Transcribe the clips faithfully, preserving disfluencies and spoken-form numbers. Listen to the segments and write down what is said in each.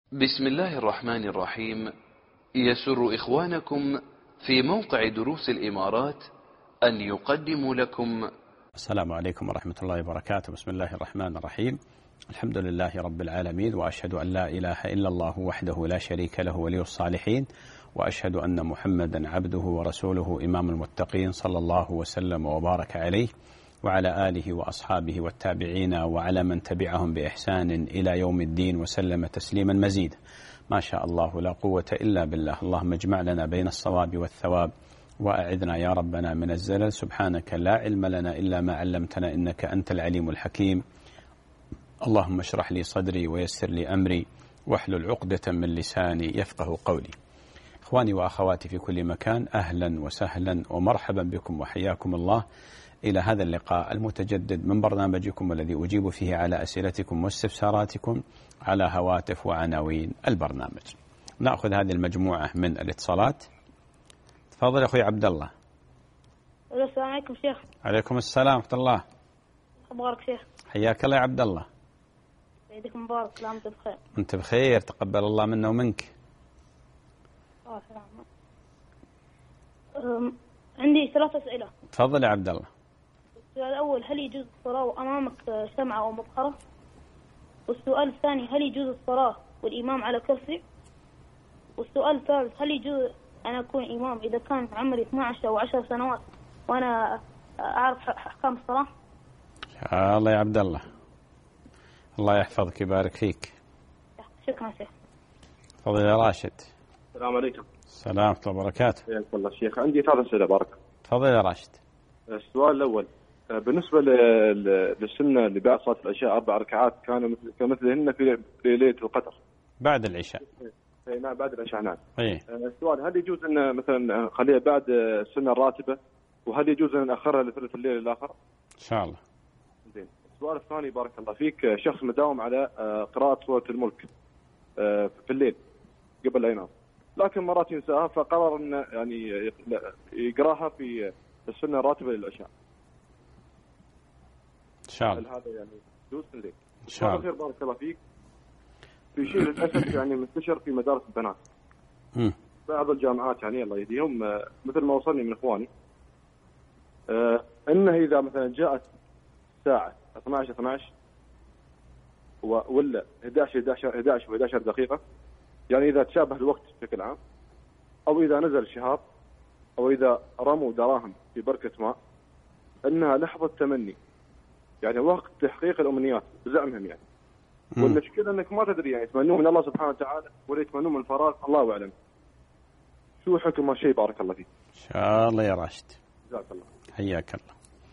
بسم الله الرحمن الرحيم. يسر إخوانكم في موقع دروس الإمارات أن يقدموا لكم. السلام عليكم ورحمة الله وبركاته. بسم الله الرحمن الرحيم. الحمد لله رب العالمين، وأشهد أن لا إله إلا الله وحده لا شريك له ولي الصالحين، وأشهد أن محمدا عبده ورسوله إمام المتقين، صلى الله وسلم وبارك عليه وعلى آله وأصحابه والتابعين وعلى من تبعهم بإحسان إلى يوم الدين وسلم تسليما مزيدا. ما شاء الله لا قوة إلا بالله. اللهم اجمع لنا بين الصواب والثواب، وأعذنا يا ربنا من الزلل. سبحانك لا علم لنا إلا ما علمتنا، إنك أنت العليم الحكيم. اللهم اشرح لي صدري ويسر لي أمري واحلل عقدة من لساني يفقه قولي. إخواني وأخواتي في كل مكان، أهلا وسهلا ومرحبا بكم وحياكم الله إلى هذا اللقاء المتجدد من برنامجكم الذي أجيب فيه على أسئلتكم واستفساراتكم على هواتف وعناوين البرنامج. نأخذ هذه المجموعة من الاتصالات. تفضل أخوي عبد الله. السلام عليكم شيخ. عليكم السلام ورحمة الله. أخبارك شيخ؟ حياك الله يا عبد الله. عيدك مبارك، كل عام وأنت بخير. أنت بخير، تقبل الله منا ومنك. آه سلام. عندي ثلاث أسئلة. تفضل يا عبد الله. السؤال الأول، هل يجوز الصلاة وأمامك شمعة أو مبخرة؟ والسؤال الثاني، هل يجوز الصلاة والإمام على كرسي؟ والسؤال الثالث، هل يجوز أن أكون إمام إذا كان عمري اثنتي عشرة أو عشر سنوات وأنا أعرف أحكام الصلاة؟ يا الله يا عبد الله، الله يحفظك ويبارك فيك. شكرا شيخ. تفضل يا راشد. السلام عليكم. السلام ورحمة الله وبركاته. حياك الله شيخ. عندي ثلاث أسئلة بارك. تفضل يا راشد. السؤال الأول، بالنسبة للسنة اللي بعد صلاة العشاء أربع ركعات كانوا كمثلهن في ليلة القدر بعد العشاء. اي نعم بعد العشاء نعم. ايه. السؤال، هل يجوز أن مثلا نخليها بعد السنة الراتبة، وهل يجوز أن نأخرها لثلث الليل الآخر؟ إن شاء الله. زين. السؤال الثاني بارك الله فيك، شخص مداوم على قراءة سورة الملك في الليل قبل لا ينام، لكن مرات ينساها، فقرر أن يعني يقراها في السنة الراتبة للعشاء. إن شاء الله. هذا يعني يجوز في الليل؟ إن شاء الله. خير بارك الله فيك. في شيء للأسف يعني منتشر في مدارس البنات. امم بعض الجامعات يعني الله يهديهم، مثل ما وصلني من إخواني، آه أنه إذا مثلا جاءت ساعة اثنتي عشرة اثنتي عشرة ولا إحدى عشرة إحدى عشرة وإحدى عشرة دقيقة، يعني إذا تشابه الوقت بشكل عام، أو إذا نزل الشهاب، أو إذا رموا دراهم في بركة ماء، أنها لحظة تمني، يعني وقت تحقيق الأمنيات بزعمهم يعني. والمشكلة أنك ما تدري، يعني يتمنون من الله سبحانه وتعالى ولا يتمنون من الفراغ، الله أعلم. شو حكم هالشيء بارك الله فيك؟ إن شاء الله يا راشد. جزاك الله. حياك الله.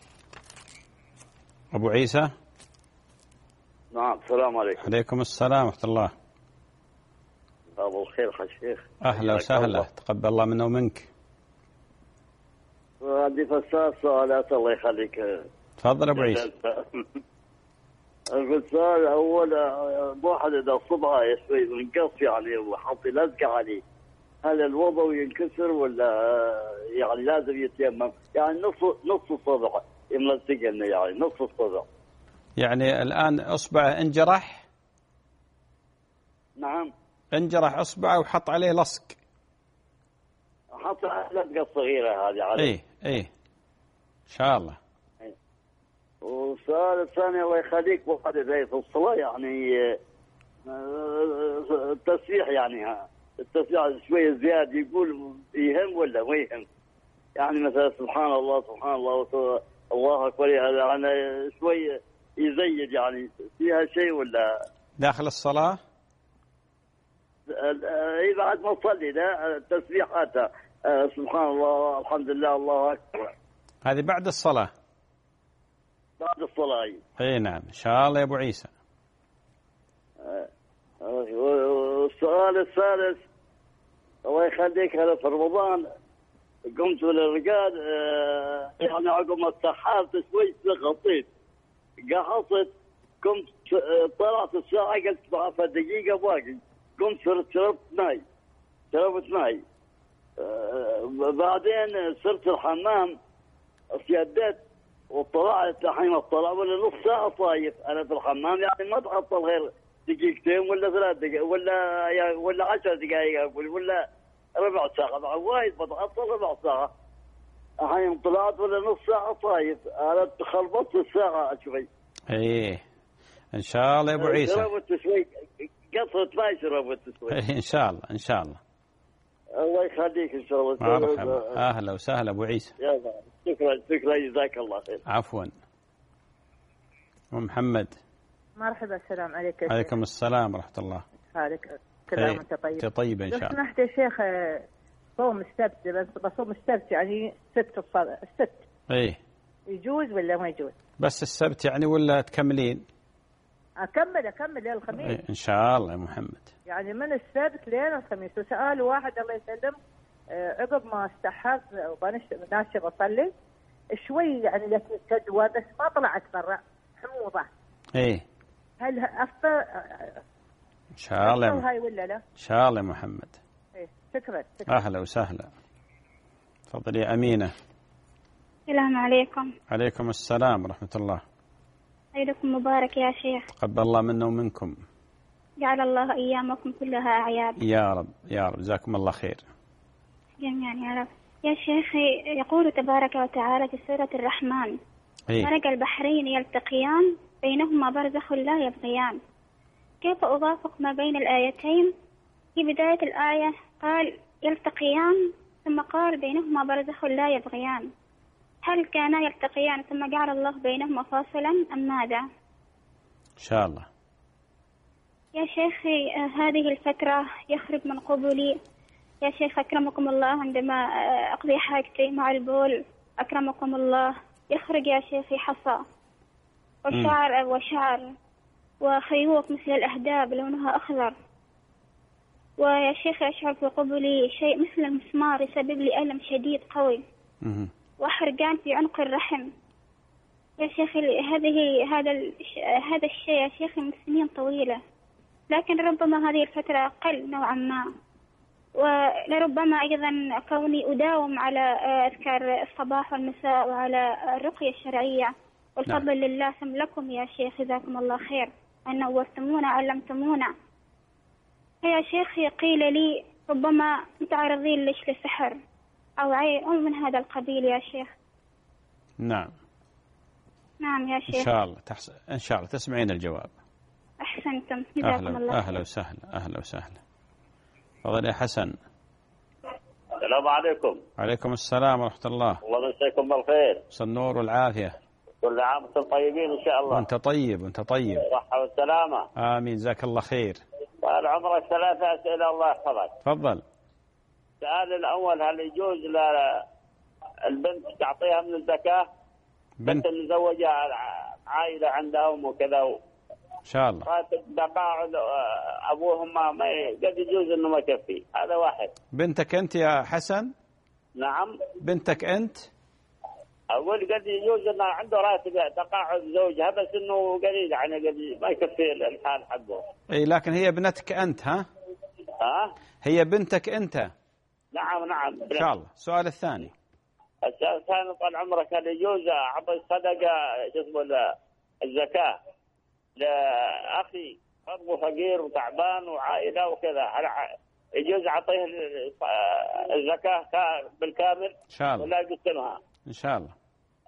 أبو عيسى. نعم. السلام عليكم. عليكم السلام ورحمة الله. أبو الخير يا شيخ. أهلا وسهلا، تقبل الله منا ومنك. عندي فساد سؤالات الله يخليك. تفضل أبو عيسى. السؤال الأول، واحد إذا صبعه شوي منقص يعني وحط لزقة عليه، هل الوضوء ينكسر ولا يعني لازم يتيمم؟ يعني نص نص الصبع يملزق لنا، يعني نص الصبع. يعني الآن أصبعه انجرح. نعم. انجرح أصبعه وحط عليه لصق. حط لزقة صغيرة هذه عليه. إيه إيه إن شاء الله. والسؤال الثاني الله يخليك، واحد زي في الصلاة يعني التسبيح، يعني التسبيح شوية زيادة، يقول يهم ولا ما يهم؟ يعني مثلا سبحان الله سبحان الله الله أكبر، هذا أنا شوية يزيد، يعني فيها شيء ولا؟ داخل الصلاة؟ إيه بعد ما تصلي ده التسبيحات، سبحان الله الحمد لله الله أكبر. هذه بعد الصلاة. بعد الصلاة. اي نعم ان شاء الله يا ابو عيسى. والسؤال الثالث الله يخليك، هذا في رمضان قمت للرقاد، يعني عقب ما استحالت شوي غطيت قحصت، قمت طلعت الساعة قلت بعد دقيقة باقي، قمت صرت شربت ماي شربت ماي بعدين صرت الحمام استيدت وطلعت الحين اطلع ولا نص ساعة صايف أنا في الحمام، يعني ما تحصل غير دقيقتين ولا ثلاث دقائق ولا ولا عشر دقائق اقول ولا ربع ساعه، مع وايد بتعطل ربع ساعه. الحين طلعت ولا نص ساعه طايف، انا تخلصت الساعه شوي. ايه ان شاء الله يا ابو عيسى. شربت شوي قصرت ما شربت شوي. إيه ان شاء الله ان شاء الله. الله يخليك ان شاء الله. مرحبا اهلا وسهلا ابو عيسى. يلا شكرا شكرا جزاك الله خير. عفوا. ومحمد. مرحبا السلام عليكم. عليكم السلام ورحمه الله. حالك كل عام وانت طيب. انت طيب ان شاء الله. لو سمحت يا شيخ صوم السبت، بس بصوم السبت يعني ست الصلاة الست. ايه يجوز ولا ما يجوز؟ بس السبت يعني ولا تكملين؟ اكمل اكمل لين الخميس. إيه ان شاء الله يا محمد. يعني من السبت لين الخميس. وسأل واحد الله يسلم عقب ما استحض وناشر اصلي شوي يعني كدوه بس ما طلعت برا حموضه. ايه هل افطر ان شاء الله هاي ولا لا؟ ان شاء الله يا محمد. ايه شكرا, شكرا. اهلا وسهلا. تفضلي يا امينه. السلام عليكم. عليكم السلام ورحمه الله. عيدكم مبارك يا شيخ. تقبل الله منا ومنكم. جعل الله ايامكم كلها اعياد. يا رب يا رب جزاكم الله خير. جميعا يا رب. يا شيخي يقول تبارك وتعالى في سورة الرحمن: إيه؟ مرج البحرين يلتقيان بينهما برزخ لا يبغيان. كيف أوافق ما بين الآيتين؟ في بداية الآية قال يلتقيان ثم قال بينهما برزخ لا يبغيان. هل كانا يلتقيان ثم جعل الله بينهما فاصلا أم ماذا؟ إن شاء الله. يا شيخي هذه الفترة يخرج من قبولي يا شيخ أكرمكم الله عندما أقضي حاجتي مع البول أكرمكم الله يخرج يا شيخي حصى وشعر وشعر وخيوط مثل الأهداب لونها أخضر، ويا شيخ أشعر في قبلي شيء مثل المسمار يسبب لي ألم شديد قوي وحرقان في عنق الرحم. يا شيخ هذه هذا هذا الشيء يا شيخ من سنين طويلة، لكن ربما هذه الفترة أقل نوعا ما، ولربما أيضا كوني أداوم على أذكار الصباح والمساء وعلى الرقية الشرعية والفضل نعم. لله ثم لكم يا شيخ جزاكم الله خير أن نورتمونا علمتمونا. يا شيخ قيل لي ربما متعرضين لش لسحر أو عين أو من هذا القبيل يا شيخ. نعم نعم يا شيخ. إن شاء الله تحس... إن شاء الله تسمعين الجواب. أحسنتم جزاكم أهلا الله. أهلا وسهلا أهلا وسهلا. تفضل يا حسن. السلام عليكم. عليكم السلام ورحمة الله. الله يمسيكم بالخير. مسا النور والعافية. كل عام وانتم طيبين إن شاء الله. وأنت طيب وأنت طيب. صحة والسلامة. آمين جزاك الله خير. طال عمرك ثلاثة أسئلة الله يحفظك. تفضل. السؤال الأول: هل يجوز للبنت تعطيها من الزكاة؟ بنت مزوجة عائلة عندهم وكذا إن شاء الله. راتب تقاعد أبوهم ما قد يجوز إنه ما يكفي. هذا واحد. بنتك أنت يا حسن؟ نعم. بنتك أنت؟ أقول قد يجوز إنه عنده راتب تقاعد زوجها بس إنه قليل يعني قد ما يكفي الحال حقه. إيه لكن هي بنتك أنت ها؟ ها؟ هي بنتك أنت؟ نعم نعم. إن شاء الله. السؤال الثاني. السؤال الثاني: طال عمرك هل يجوز أعطي الصدقة شو اسمه الزكاة لأخي برضه فقير وتعبان وعائلة وكذا، هل يجوز أعطيه الزكاة بالكامل؟ إن شاء الله. ولا يقسمها؟ إن شاء الله.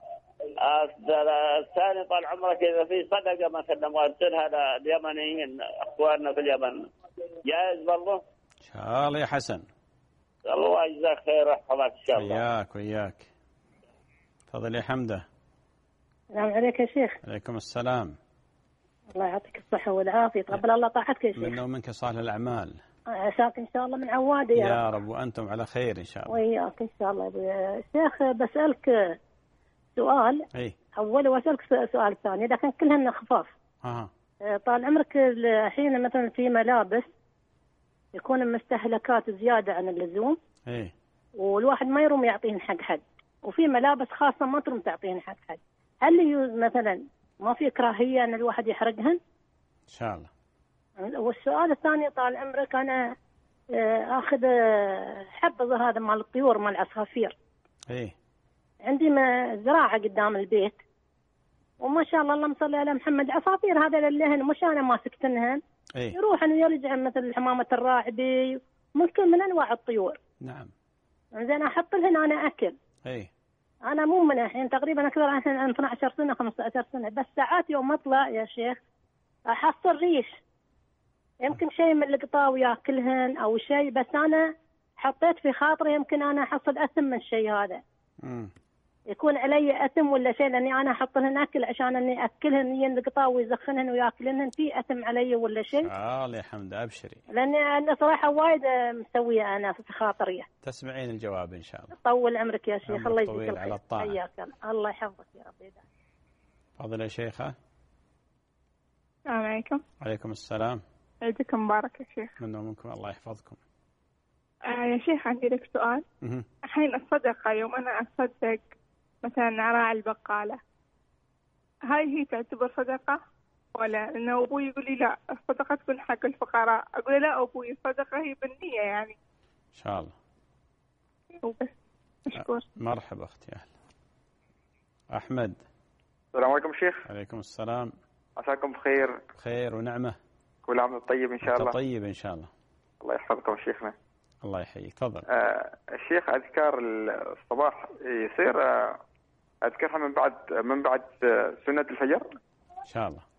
الثاني: طال عمرك إذا في صدقة مثلا وأرسلها لليمنيين أخواننا في اليمن جائز برضه؟ إن شاء الله يا حسن. الله يجزاك خير ويحفظك إن شاء الله. وياك وياك. تفضل يا حمدة. السلام عليك يا شيخ. عليكم السلام. الله يعطيك الصحة والعافية. تقبل الله طاعتك يا شيخ. منا ومنك صالح الأعمال. عساك إن شاء الله من عوادي يا, يا رب. وأنتم على خير إن شاء الله. وياك إن شاء الله يا شيخ. بسألك سؤال. أي. أول وأسألك سؤال ثاني لكن كلهن خفاف. أها. طال عمرك الحين مثلا في ملابس يكون مستهلكات زيادة عن اللزوم. إيه. والواحد ما يروم يعطيهن حق حد، وفي ملابس خاصة ما تروم تعطيهن حق حد. هل مثلا ما في كراهية أن الواحد يحرقهن؟ إن شاء الله. والسؤال الثاني: طال عمرك أنا أخذ حبذ هذا مال الطيور مال العصافير. إيه. عندي زراعة قدام البيت وما شاء الله اللهم صل على محمد عصافير هذا للهن مش أنا ماسكتنهن إيه؟ يروح ويرجع مثل حمامة الراعبي، ممكن من أنواع الطيور. نعم. زين أحط لهن أنا أكل. إيه؟ أنا مو من الحين تقريبا أكثر عن اثنتي عشرة سنة خمسة عشر سنة، بس ساعات يوم أطلع يا شيخ أحصل ريش، يمكن شيء من القطاوي ياكلهن أو شيء، بس أنا حطيت في خاطري يمكن أنا أحصل أثم من الشيء هذا. مم. يكون علي أثم ولا شيء، لأني أنا أحط لهن أكل عشان أني أكلهن ين القطاوي يزخنهن وياكلهن، في أثم علي ولا شيء؟ آه يا حمد أبشري. لأني أنا صراحة وايد مسوية أنا في خاطري. تسمعين الجواب إن شاء الله. طول عمرك يا شيخ، الله يجزيك الخير. على الطاعة. حياك الله يحفظك يا رب. تفضل يا شيخة. السلام عليكم. عليكم السلام. عيدكم مبارك يا شيخ. منا ومنكم، الله يحفظكم. آه يا شيخ عندي لك سؤال. الحين الصدقة يوم أنا أصدق مثلا راعي البقالة، هاي هي تعتبر صدقة ولا؟ لأنه أبوي يقول لي لا الصدقة تكون حق الفقراء، أقول له لا أبوي الصدقة هي بالنية يعني. إن شاء الله. وبس. مشكور. مرحبا أختي. أهلا. أحمد. السلام عليكم شيخ. عليكم السلام. عساكم بخير. بخير ونعمة. كل عام طيب إن شاء الله. طيب إن شاء الله. الله يحفظكم شيخنا. الله يحييك. تفضل. آه الشيخ أذكار الصباح يصير آه أذكرها من بعد من بعد سنة الفجر إن شاء الله.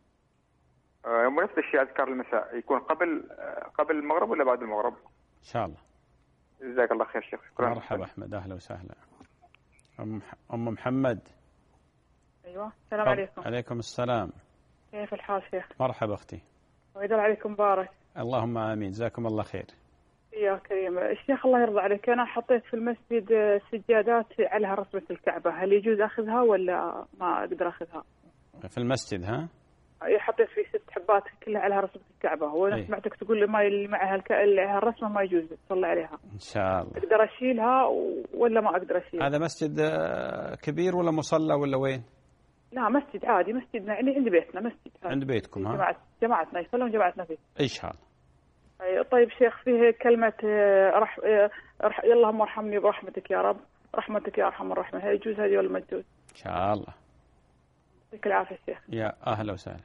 آه ونفس الشيء أذكار المساء يكون قبل آه قبل المغرب ولا بعد المغرب؟ إن شاء الله. جزاك الله خير شيخ. شكرا. مرحبا أحمد، أهلا وسهلا. أم أم محمد. أيوة. السلام عليكم. عليكم السلام. كيف الحال شيخ؟ مرحبا أختي. ويدل عليكم مبارك. اللهم آمين، جزاكم الله خير. يا كريم. الشيخ الله يرضى عليك، أنا حطيت في المسجد سجادات عليها رسمة الكعبة، هل يجوز أخذها ولا ما أقدر أخذها؟ في المسجد ها؟ حطيت في ست حبات كلها عليها رسمة الكعبة، وأنا أيه. سمعتك تقول لي ما اللي معها الك... اللي عليها الرسمة ما يجوز تصلي عليها. إن شاء الله. أقدر أشيلها ولا ما أقدر أشيلها؟ هذا مسجد كبير ولا مصلى ولا وين؟ لا مسجد عادي، مسجدنا يعني عند بيتنا، مسجد عادي. عند بيتكم ها؟ جماعة جماعتنا يصلون جماعتنا فيه. إن شاء الله. طيب شيخ، فيه كلمة رح... رح... اللهم ارحمني برحمتك يا رب، رحمتك يا أرحم الراحمين، هل يجوز هذه ولا ما تجوز؟ إن شاء الله. يعطيك العافية شيخ. يا أهلا وسهلا.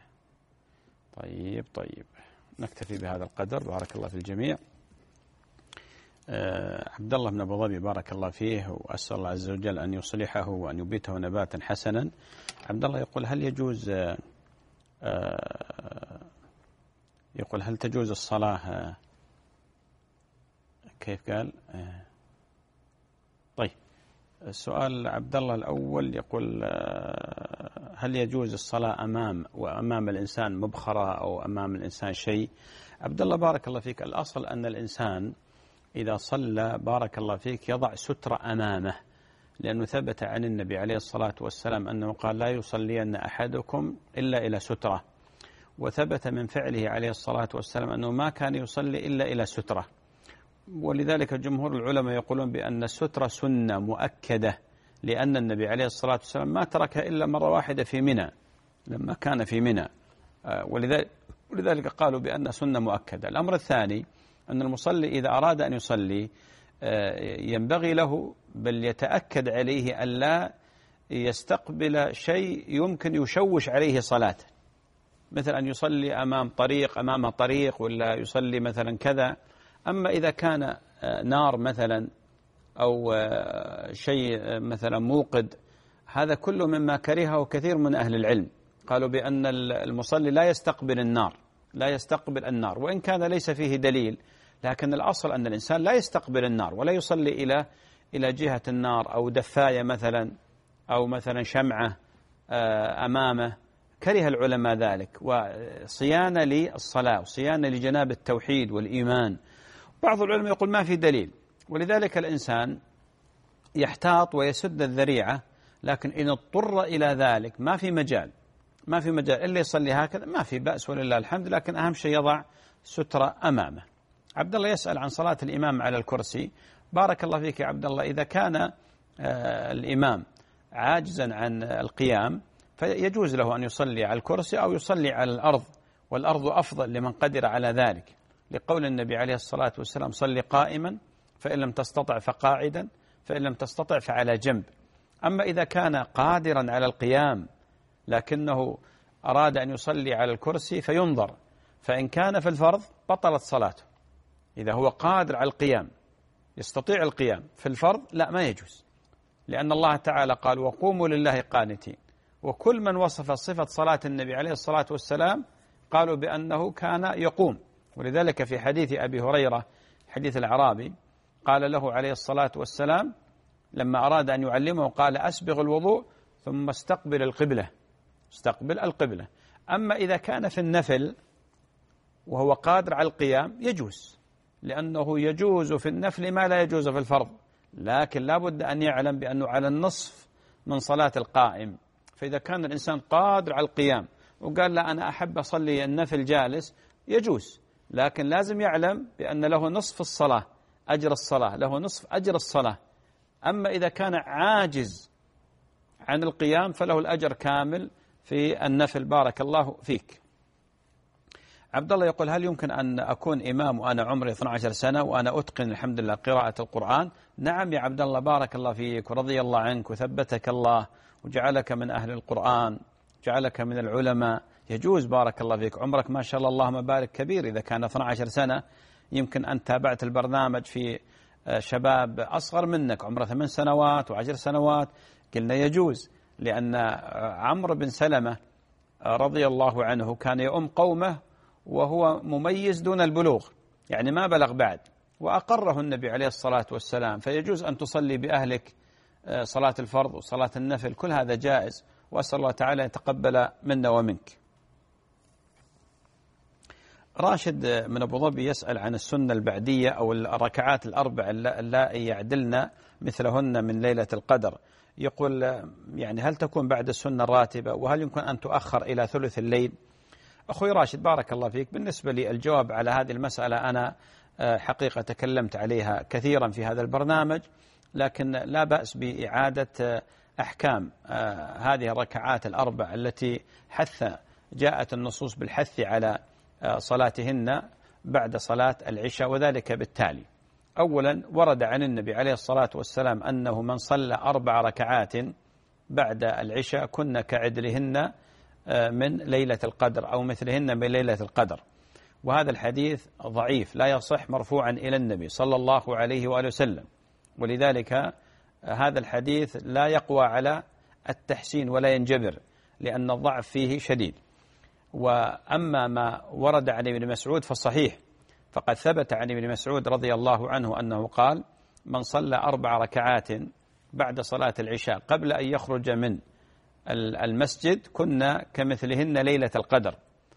طيب طيب نكتفي بهذا القدر، بارك الله في الجميع. آه عبد الله بن أبو ظبي بارك الله فيه، وأسأل الله عز وجل أن يصلحه وأن يبيته نباتا حسنا. عبد الله يقول هل يجوز آه آه يقول هل تجوز الصلاة؟ كيف قال؟ طيب السؤال عبد الله الأول يقول هل يجوز الصلاة أمام وأمام الإنسان مبخرة أو أمام الإنسان شيء؟ عبد الله بارك الله فيك، الأصل أن الإنسان إذا صلى بارك الله فيك يضع سترة أمامه، لأنه ثبت عن النبي عليه الصلاة والسلام أنه قال لا يصلين أحدكم إلا إلى سترة، وثبت من فعله عليه الصلاة والسلام أنه ما كان يصلي إلا إلى سترة. ولذلك جمهور العلماء يقولون بأن السترة سنة مؤكدة، لأن النبي عليه الصلاة والسلام ما تركها إلا مرة واحدة في منى لما كان في منى، ولذلك قالوا بأن سنة مؤكدة. الأمر الثاني أن المصلي إذا أراد أن يصلي ينبغي له بل يتأكد عليه ألا يستقبل شيء يمكن يشوش عليه صلاته، مثل أن يصلي أمام طريق أمام طريق ولا يصلي مثلا كذا. أما إذا كان نار مثلا أو شيء مثلا موقد، هذا كله مما كرهه كثير من أهل العلم، قالوا بأن المصلي لا يستقبل النار، لا يستقبل النار وإن كان ليس فيه دليل، لكن الأصل أن الإنسان لا يستقبل النار ولا يصلي إلى إلى جهة النار أو دفاية مثلا أو مثلا شمعة أمامه. كره العلماء ذلك، وصيانة للصلاة وصيانة لجناب التوحيد والإيمان. بعض العلماء يقول ما في دليل، ولذلك الإنسان يحتاط ويسد الذريعة، لكن إن اضطر إلى ذلك ما في مجال ما في مجال إلا يصلي هكذا، ما في بأس ولله الحمد، لكن أهم شيء يضع سترة أمامه. عبد الله يسأل عن صلاة الإمام على الكرسي. بارك الله فيك يا عبد الله، إذا كان الإمام عاجزا عن القيام فيجوز له أن يصلي على الكرسي أو يصلي على الأرض، والأرض أفضل لمن قدر على ذلك، لقول النبي عليه الصلاة والسلام صلي قائما فإن لم تستطع فقاعدا فإن لم تستطع فعلى جنب. أما إذا كان قادرا على القيام لكنه أراد أن يصلي على الكرسي فينظر، فإن كان في الفرض بطلت صلاته. إذا هو قادر على القيام يستطيع القيام، في الفرض لا، ما يجوز، لأن الله تعالى قال وقوموا لله قانتين. وكل من وصف صفة صلاة النبي عليه الصلاة والسلام قالوا بأنه كان يقوم. ولذلك في حديث أبي هريرة حديث الأعرابي قال له عليه الصلاة والسلام لما أراد أن يعلمه قال أسبغ الوضوء ثم استقبل القبلة، استقبل القبلة. أما إذا كان في النفل وهو قادر على القيام يجوز، لأنه يجوز في النفل ما لا يجوز في الفرض، لكن لا بد أن يعلم بأنه على النصف من صلاة القائم. فإذا كان الإنسان قادر على القيام وقال لا أنا أحب أصلي النفل جالس يجوز، لكن لازم يعلم بأن له نصف الصلاة، أجر الصلاة له نصف أجر الصلاة. أما إذا كان عاجز عن القيام فله الأجر كامل في النفل. بارك الله فيك. عبد الله يقول هل يمكن أن أكون إمام وأنا عمري اثنتي عشرة سنة وأنا أتقن الحمد لله قراءة القرآن؟ نعم يا عبد الله، بارك الله فيك ورضي الله عنك وثبتك الله وجعلك من أهل القرآن، جعلك من العلماء. يجوز بارك الله فيك، عمرك ما شاء الله اللهم بارك كبير. إذا كان اثنتي عشرة سنة يمكن أن تابعت البرنامج في شباب أصغر منك عمره ثمان سنوات وعشر سنوات، قلنا يجوز، لأن عمرو بن سلمة رضي الله عنه كان يؤم قومه وهو مميز دون البلوغ، يعني ما بلغ بعد، وأقره النبي عليه الصلاة والسلام. فيجوز أن تصلي بأهلك صلاة الفرض وصلاة النفل، كل هذا جائز، وأسأل الله تعالى يتقبل منا ومنك. راشد من أبو ظبي يسأل عن السنة البعدية أو الركعات الأربع اللائي يعدلن مثلهن من ليلة القدر. يقول يعني هل تكون بعد السنة الراتبة، وهل يمكن أن تؤخر إلى ثلث الليل؟ أخوي راشد بارك الله فيك، بالنسبة لي الجواب على هذه المسألة أنا حقيقة تكلمت عليها كثيرا في هذا البرنامج، لكن لا بأس بإعادة أحكام هذه الركعات الأربع التي حث جاءت النصوص بالحث على صلاتهن بعد صلاة العشاء، وذلك بالتالي: أولا ورد عن النبي عليه الصلاة والسلام أنه من صلى أربع ركعات بعد العشاء كن كعدلهن من ليلة القدر أو مثلهن من ليلة القدر. وهذا الحديث ضعيف لا يصح مرفوعا إلى النبي صلى الله عليه وآله وسلم، ولذلك هذا الحديث لا يقوى على التحسين ولا ينجبر، لأن الضعف فيه شديد. وأما ما ورد عن ابن مسعود فالصحيح، فقد ثبت عن ابن مسعود رضي الله عنه أنه قال: من صلى أربع ركعات بعد صلاة العشاء قبل أن يخرج من المسجد كنا كمثلهن ليلة القدر.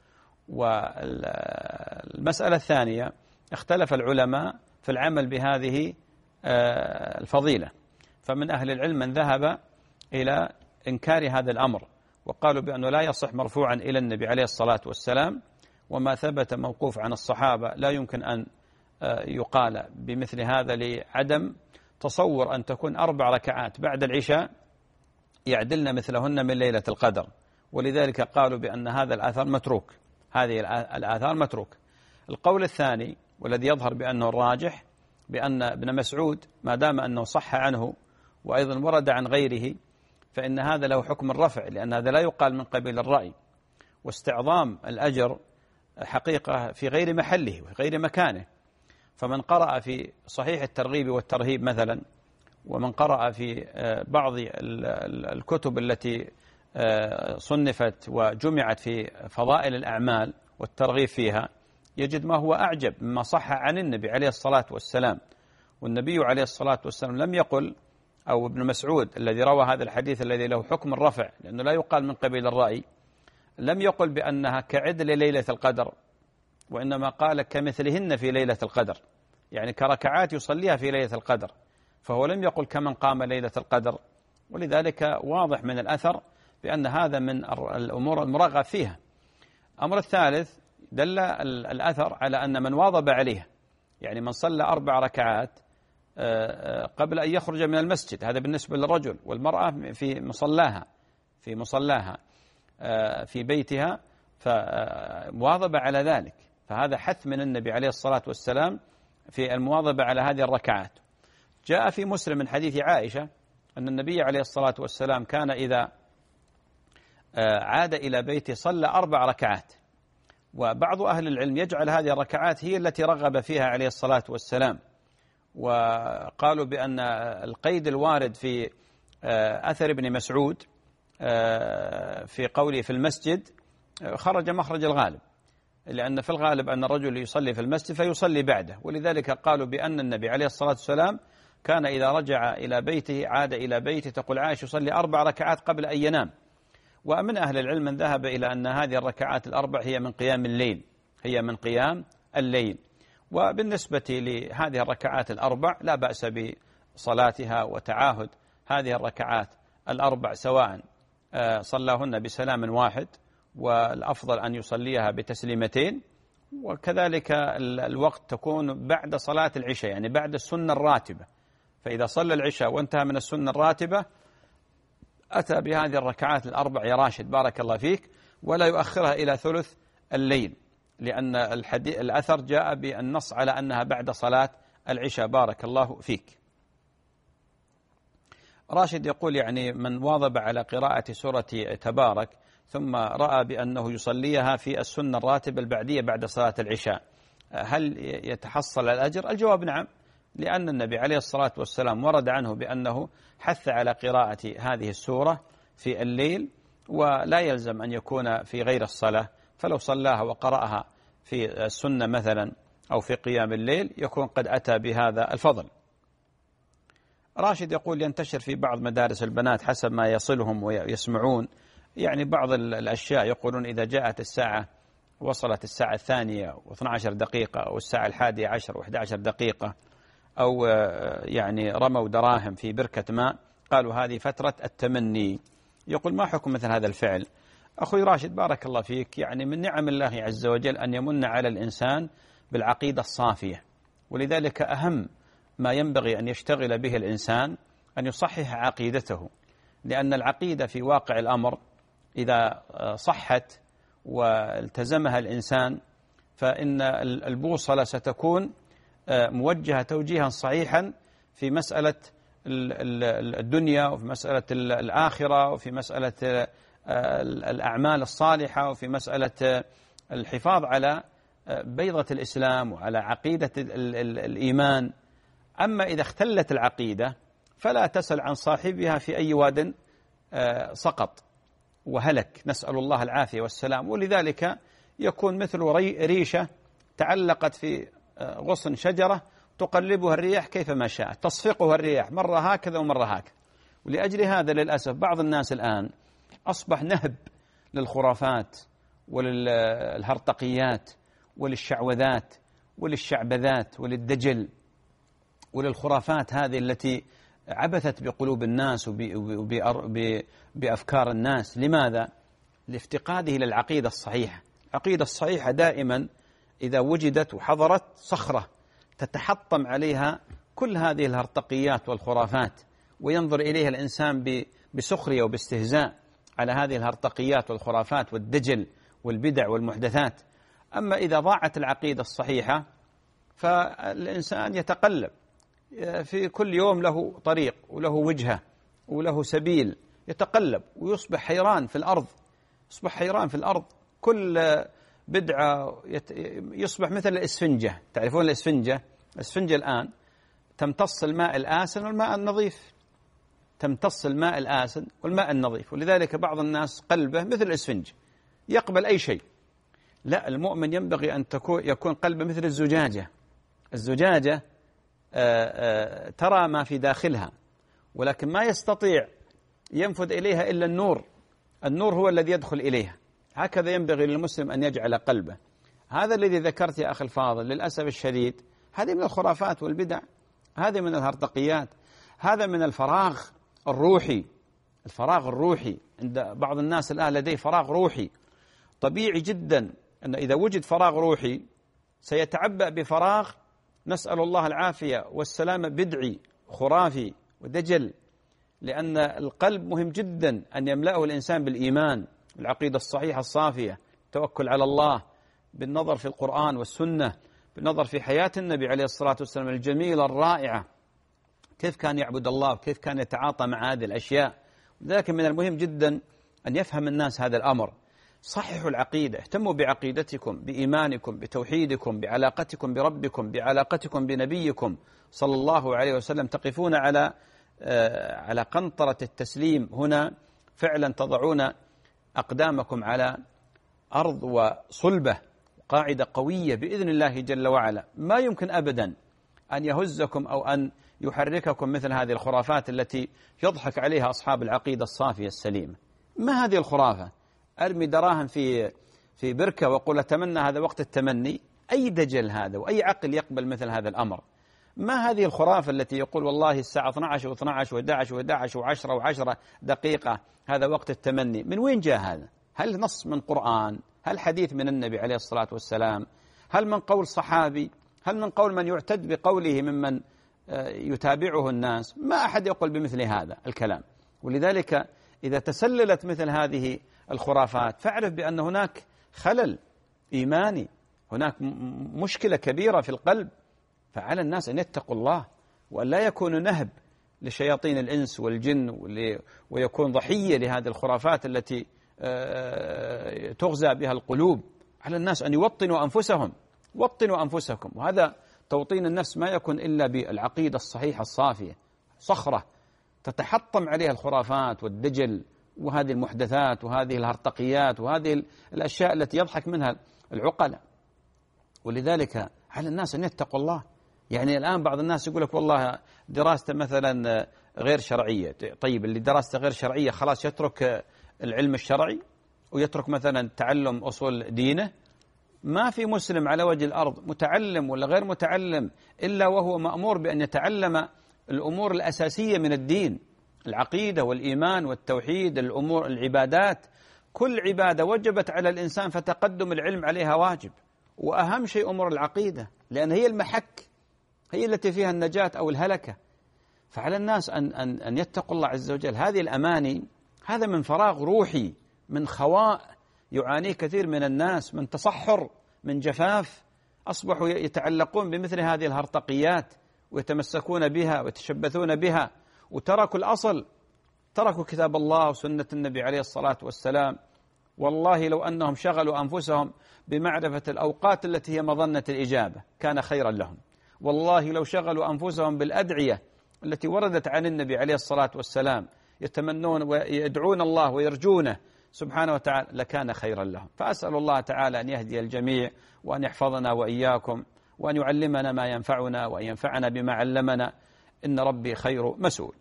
والمسألة الثانية: اختلف العلماء في العمل بهذه الفضيلة، فمن أهل العلم من ذهب إلى إنكار هذا الأمر وقالوا بأنه لا يصح مرفوعا إلى النبي عليه الصلاة والسلام، وما ثبت موقوف عن الصحابة لا يمكن أن يقال بمثل هذا لعدم تصور أن تكون أربع ركعات بعد العشاء يعدلن مثلهن من ليلة القدر، ولذلك قالوا بأن هذا الآثار متروك، هذه الآثار متروك. القول الثاني والذي يظهر بأنه الراجح بأن ابن مسعود ما دام أنه صح عنه وأيضا ورد عن غيره فإن هذا له حكم الرفع، لأن هذا لا يقال من قبيل الرأي، واستعظام الأجر حقيقة في غير محله وفي غير مكانه. فمن قرأ في صحيح الترغيب والترهيب مثلا، ومن قرأ في بعض الكتب التي صنفت وجمعت في فضائل الأعمال والترغيب فيها، يجد ما هو أعجب مما صح عن النبي عليه الصلاة والسلام. والنبي عليه الصلاة والسلام لم يقل، أو ابن مسعود الذي روى هذا الحديث الذي له حكم الرفع لأنه لا يقال من قبيل الرأي، لم يقل بأنها كعدل ليلة القدر، وإنما قال كمثلهن في ليلة القدر، يعني كركعات يصليها في ليلة القدر، فهو لم يقل كمن قام ليلة القدر. ولذلك واضح من الأثر بأن هذا من الأمور المرغب فيها. الأمر الثالث: دل الأثر على أن من واظب عليه، يعني من صلى أربع ركعات قبل أن يخرج من المسجد، هذا بالنسبة للرجل، والمرأة في مصلاها في مصلاها في بيتها، فواظب على ذلك، فهذا حث من النبي عليه الصلاة والسلام في المواظبة على هذه الركعات. جاء في مسلم من حديث عائشة أن النبي عليه الصلاة والسلام كان إذا عاد إلى بيته صلى أربع ركعات، وبعض أهل العلم يجعل هذه الركعات هي التي رغب فيها عليه الصلاة والسلام، وقالوا بأن القيد الوارد في أثر ابن مسعود في قوله في المسجد خرج مخرج الغالب، لأن في الغالب أن الرجل يصلي في المسجد فيصلي بعده، ولذلك قالوا بأن النبي عليه الصلاة والسلام كان إذا رجع إلى بيته عاد إلى بيته تقول عائشة يصلي أربع ركعات قبل أن ينام. ومن أهل العلم من ذهب إلى أن هذه الركعات الأربع هي من قيام الليل، هي من قيام الليل. وبالنسبة لهذه الركعات الأربع لا بأس بصلاتها وتعاهد هذه الركعات الأربع، سواء صلاهن بسلام واحد والأفضل أن يصليها بتسليمتين، وكذلك الوقت تكون بعد صلاة العشاء، يعني بعد السنة الراتبة، فإذا صلى العشاء وانتهى من السنة الراتبة أتى بهذه الركعات الأربع يا راشد بارك الله فيك، ولا يؤخرها إلى ثلث الليل، لأن الحديث الأثر جاء بالنص على أنها بعد صلاة العشاء بارك الله فيك. راشد يقول يعني من واظب على قراءة سورة تبارك ثم رأى بأنه يصليها في السنة الراتبة البعدية بعد صلاة العشاء، هل يتحصل الأجر؟ الجواب نعم، لأن النبي عليه الصلاة والسلام ورد عنه بأنه حث على قراءة هذه السورة في الليل، ولا يلزم أن يكون في غير الصلاة، فلو صلاها وقرأها في السنة مثلا أو في قيام الليل يكون قد أتى بهذا الفضل. راشد يقول ينتشر في بعض مدارس البنات حسب ما يصلهم ويسمعون، يعني بعض الأشياء يقولون إذا جاءت الساعة وصلت الساعة الثانية واثنى عشر دقيقة أو الساعة الحادية عشر وإحدى عشر دقيقة، أو يعني رموا دراهم في بركة ماء قالوا هذه فترة التمني. يقول ما حكم مثل هذا الفعل؟ أخوي راشد بارك الله فيك، يعني من نعم الله عز وجل أن يمن على الإنسان بالعقيدة الصافية، ولذلك أهم ما ينبغي أن يشتغل به الإنسان أن يصحح عقيدته، لأن العقيدة في واقع الأمر إذا صحت والتزمها الإنسان فإن البوصلة ستكون موجهة توجيها صحيحا في مسألة الدنيا وفي مسألة الآخرة وفي مسألة الأعمال الصالحة وفي مسألة الحفاظ على بيضة الإسلام وعلى عقيدة الإيمان. أما إذا اختلت العقيدة فلا تسل عن صاحبها في أي واد سقط وهلك، نسأل الله العافية والسلام. ولذلك يكون مثل ريشة تعلقت في غصن شجرة تقلبها الرياح كيفما شاءت، تصفقها الرياح مرة هكذا ومرة هكذا. ولأجل هذا للأسف بعض الناس الآن أصبح نهب للخرافات وللهرطقيات وللشعوذات وللشعبذات وللدجل وللخرافات هذه التي عبثت بقلوب الناس وبأفكار الناس. لماذا؟ لافتقاده للعقيدة الصحيحة. العقيدة الصحيحة دائما إذا وجدت وحضرت صخرة تتحطم عليها كل هذه الهرطقيات والخرافات، وينظر إليها الإنسان بسخرية وباستهزاء على هذه الهرطقيات والخرافات والدجل والبدع والمحدثات. أما إذا ضاعت العقيدة الصحيحة فالإنسان يتقلب في كل يوم له طريق وله وجهة وله سبيل، يتقلب ويصبح حيران في الأرض، يصبح حيران في الأرض. كل بدعة يصبح مثل الإسفنجة. تعرفون الإسفنجة؟ الإسفنجة الآن تمتص الماء الآسن والماء النظيف، تمتص الماء الآسن والماء النظيف، ولذلك بعض الناس قلبه مثل الإسفنجة يقبل أي شيء. لا، المؤمن ينبغي أن تكون يكون قلبه مثل الزجاجة. الزجاجة آآ آآ ترى ما في داخلها ولكن ما يستطيع ينفذ إليها إلا النور، النور هو الذي يدخل إليها. هكذا ينبغي للمسلم أن يجعل قلبه. هذا الذي ذكرت يا أخي الفاضل للأسف الشديد هذه من الخرافات والبدع، هذه من الهرطقيات، هذا من الفراغ الروحي. الفراغ الروحي عند بعض الناس الآن لديه فراغ روحي. طبيعي جدا أن إذا وجد فراغ روحي سيتعبأ بفراغ نسأل الله العافية والسلامة بدعي خرافي ودجل، لأن القلب مهم جدا أن يملأه الإنسان بالإيمان، العقيدة الصحيحة الصافية، توكل على الله، بالنظر في القرآن والسنة، بالنظر في حياة النبي عليه الصلاة والسلام الجميلة الرائعة، كيف كان يعبد الله وكيف كان يتعاطى مع هذه الأشياء. لذلك من المهم جدا أن يفهم الناس هذا الأمر. صححوا العقيدة، اهتموا بعقيدتكم، بإيمانكم، بتوحيدكم، بعلاقتكم بربكم، بعلاقتكم بنبيكم صلى الله عليه وسلم. تقفون على على قنطرة التسليم هنا، فعلا تضعون أقدامكم على أرض وصلبة، قاعدة قوية بإذن الله جل وعلا. ما يمكن أبدا أن يهزكم أو أن يحرككم مثل هذه الخرافات التي يضحك عليها أصحاب العقيدة الصافية السليمة. ما هذه الخرافة؟ أرمي دراهم في في بركة وأقول أتمنى هذا وقت التمني؟ أي دجل هذا، وأي عقل يقبل مثل هذا الأمر؟ ما هذه الخرافة التي يقول والله الساعة اثني عشر واثني عشر وأحد عشر وأحد عشر وعشرة وعشرة دقيقة هذا وقت التمني؟ من وين جاء هذا؟ هل نص من قرآن؟ هل حديث من النبي عليه الصلاة والسلام؟ هل من قول صحابي؟ هل من قول من يعتد بقوله ممن يتابعه الناس؟ ما أحد يقول بمثل هذا الكلام. ولذلك إذا تسللت مثل هذه الخرافات فاعرف بأن هناك خلل إيماني، هناك مشكلة كبيرة في القلب. فعلى الناس أن يتقوا الله وأن لا يكونوا نهب لشياطين الإنس والجن ويكون ضحية لهذه الخرافات التي تغزى بها القلوب. على الناس أن يوطنوا أنفسهم، وطنوا أنفسكم. وهذا توطين النفس ما يكون إلا بالعقيدة الصحيحة الصافية، صخرة تتحطم عليها الخرافات والدجل وهذه المحدثات وهذه الهرطقيات وهذه الأشياء التي يضحك منها العقلاء. ولذلك على الناس أن يتقوا الله. يعني الآن بعض الناس يقول لك والله دراسته مثلا غير شرعية. طيب اللي دراسته غير شرعية خلاص يترك العلم الشرعي ويترك مثلا تعلم أصول دينه؟ ما في مسلم على وجه الأرض متعلم ولا غير متعلم إلا وهو مأمور بأن يتعلم الأمور الأساسية من الدين، العقيدة والإيمان والتوحيد، الأمور العبادات. كل عبادة وجبت على الإنسان فتقدم العلم عليها واجب، وأهم شيء أمور العقيدة لأن هي المحك، هي التي فيها النجاة أو الهلكة. فعلى الناس أن, أن, أن يتقوا الله عز وجل. هذه الأماني هذا من فراغ روحي، من خواء يعانيه كثير من الناس، من تصحر، من جفاف. أصبحوا يتعلقون بمثل هذه الهرطقيات ويتمسكون بها ويتشبثون بها، وتركوا الأصل، تركوا كتاب الله وسنة النبي عليه الصلاة والسلام. والله لو أنهم شغلوا أنفسهم بمعرفة الأوقات التي هي مظنة الإجابة كان خيرا لهم. والله لو شغلوا أنفسهم بالأدعية التي وردت عن النبي عليه الصلاة والسلام يتمنون ويدعون الله ويرجونه سبحانه وتعالى لكان خيرا لهم. فأسأل الله تعالى أن يهدي الجميع وأن يحفظنا وإياكم وأن يعلمنا ما ينفعنا وأن ينفعنا بما علمنا، إن ربي خير مسؤول.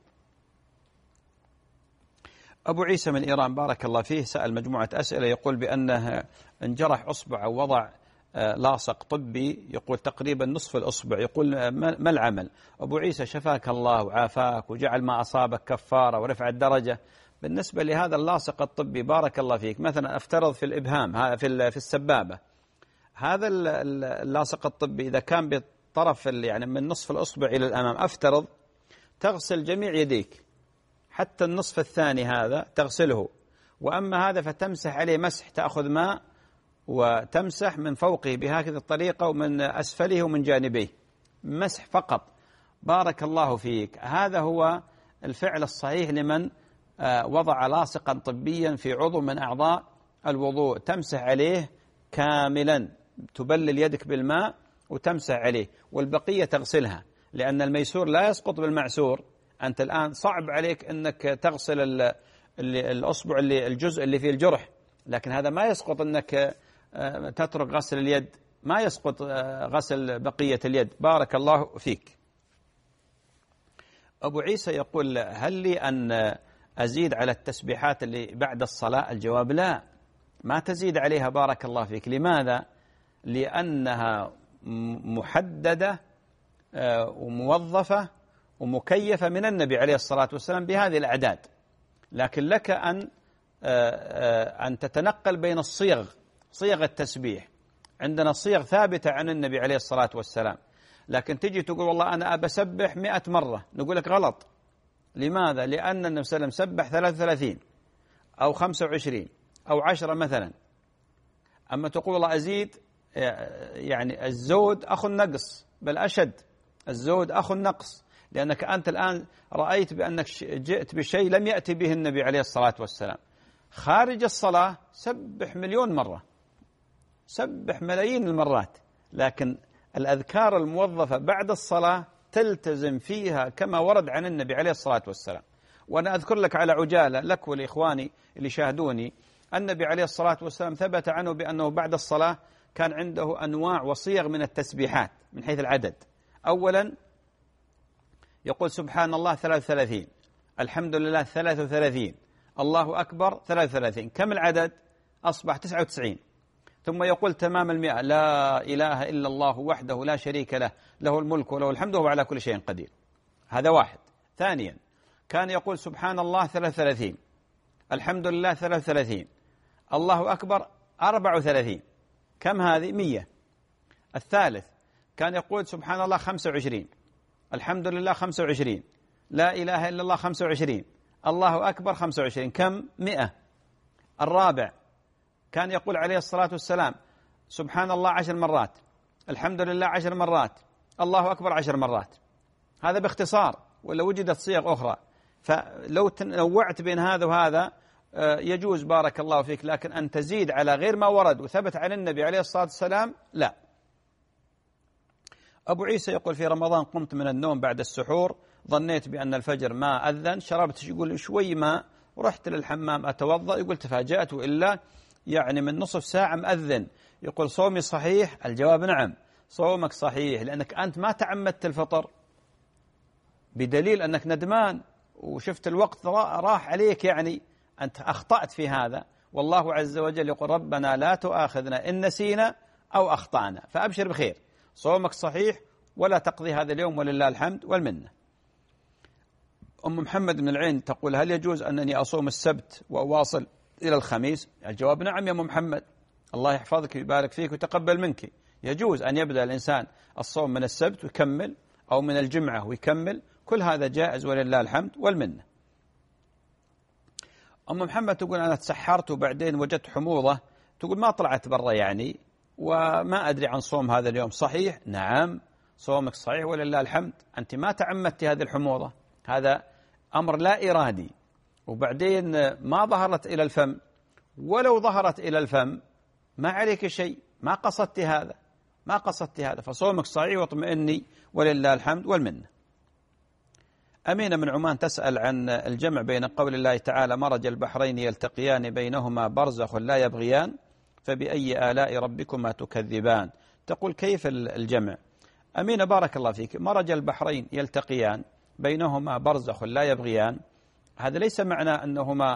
أبو عيسى من إيران بارك الله فيه سأل مجموعة أسئلة، يقول بأنه انجرح أصبع ووضع لاصق طبي يقول تقريبا نصف الأصبع، يقول ما العمل؟ أبو عيسى شفاك الله وعافاك وجعل ما أصابك كفارة ورفع الدرجة. بالنسبة لهذا اللاصق الطبي بارك الله فيك، مثلا أفترض في الإبهام في في السبابة، هذا اللاصق الطبي إذا كان بطرف يعني من نصف الأصبع إلى الأمام، أفترض تغسل جميع يديك حتى النصف الثاني هذا تغسله، وأما هذا فتمسح عليه مسح، تأخذ ماء وتمسح من فوقه بهكذا الطريقة ومن أسفله ومن جانبيه، مسح فقط. بارك الله فيك. هذا هو الفعل الصحيح لمن وضع لاصقا طبيا في عضو من أعضاء الوضوء، تمسح عليه كاملا، تبلل يدك بالماء وتمسح عليه، والبقية تغسلها، لأن الميسور لا يسقط بالمعسور. أنت الآن صعب عليك أنك تغسل الأصبع اللي الجزء اللي فيه الجرح، لكن هذا ما يسقط أنك تترك غسل اليد، ما يسقط غسل بقية اليد. بارك الله فيك. أبو عيسى يقول هل لي أن أزيد على التسبيحات اللي بعد الصلاة؟ الجواب لا، ما تزيد عليها بارك الله فيك. لماذا؟ لأنها محددة وموظفة ومكيفة من النبي عليه الصلاة والسلام بهذه الأعداد، لكن لك أن أن تتنقل بين الصيغ، صيغ التسبيح عندنا صيغ ثابتة عن النبي عليه الصلاة والسلام، لكن تجي تقول والله أنا أبسبح مئة مرة، نقول لك غلط. لماذا؟ لأن النبي صلى الله عليه وسلم سبح ثلاثة وثلاثين أو خمسة وعشرين أو عشرة مثلا. أما تقول والله أزيد، يعني الزود أخو النقص، بل أشد، الزود أخو النقص، لأنك أنت الآن رأيت بأنك جئت بشيء لم يأتي به النبي عليه الصلاة والسلام. خارج الصلاة سبح مليون مرة، سبح ملايين المرات، لكن الأذكار الموظفة بعد الصلاة تلتزم فيها كما ورد عن النبي عليه الصلاة والسلام. وأنا أذكر لك على عجالة لك ولإخواني اللي شاهدوني، النبي عليه الصلاة والسلام ثبت عنه بأنه بعد الصلاة كان عنده أنواع وصيغ من التسبيحات من حيث العدد. أولا يقول سبحان الله ثلاث وثلاثين، الحمد لله ثلاث وثلاثين، الله أكبر ثلاث وثلاثين، كم العدد؟ أصبح تسعة وتسعين. ثم يقول تمام المئة لا إله إلا الله وحده لا شريك له، له الملك وله الحمد وهو على كل شيء قدير. هذا واحد. ثانيا كان يقول سبحان الله ثلاث وثلاثين، الحمد لله ثلاث وثلاثين، الله أكبر أربع وثلاثين، كم هذه؟ مية. الثالث كان يقول سبحان الله خمسة وعشرين، الحمد لله خمسة وعشرين، لا إله إلا الله خمسة وعشرين، الله أكبر خمسة وعشرين، كم؟ مئة. الرابع كان يقول عليه الصلاة والسلام سبحان الله عشر مرات، الحمد لله عشر مرات، الله أكبر عشر مرات. هذا باختصار، ولا وجدت صيغ أخرى، فلو تنوعت بين هذا وهذا يجوز بارك الله فيك، لكن أن تزيد على غير ما ورد وثبت عن النبي عليه الصلاة والسلام لا. أبو عيسى يقول في رمضان قمت من النوم بعد السحور، ظنيت بأن الفجر ما أذن، شربت يقول شوي ماء ورحت للحمام أتوضأ، يقول تفاجأت وإلا يعني من نصف ساعة مأذن. يقول صومي صحيح؟ الجواب نعم، صومك صحيح، لأنك أنت ما تعمدت الفطر، بدليل أنك ندمان وشفت الوقت راح عليك، يعني أنت أخطأت في هذا. والله عز وجل يقول ربنا لا تؤاخذنا إن نسينا أو أخطأنا، فأبشر بخير، صومك صحيح ولا تقضي هذا اليوم ولله الحمد والمنة. أم محمد من العين تقول هل يجوز أنني أصوم السبت وأواصل إلى الخميس؟ الجواب نعم يا أم محمد، الله يحفظك ويبارك فيك ويتقبل منك. يجوز أن يبدأ الإنسان الصوم من السبت ويكمل، أو من الجمعة ويكمل، كل هذا جائز ولله الحمد والمنة. أم محمد تقول أنا تسحرت وبعدين وجدت حموضة، تقول ما طلعت برا يعني وما أدري عن صوم هذا اليوم، صحيح؟ نعم صومك صحيح ولله الحمد، أنت ما تعمدت هذه الحموضة، هذا أمر لا إرادي، وبعدين ما ظهرت إلى الفم، ولو ظهرت إلى الفم ما عليك شيء، ما قصدت هذا، ما قصدت هذا، فصومك صحيح واطمئني ولله الحمد والمنة. أمينة من عمان تسأل عن الجمع بين قول الله تعالى مرج البحرين يلتقيان بينهما برزخ لا يبغيان فبأي آلاء ربكما تكذبان. تقول كيف الجمع؟ أمينة بارك الله فيك، مرج البحرين يلتقيان بينهما برزخ لا يبغيان، هذا ليس معنى أنهما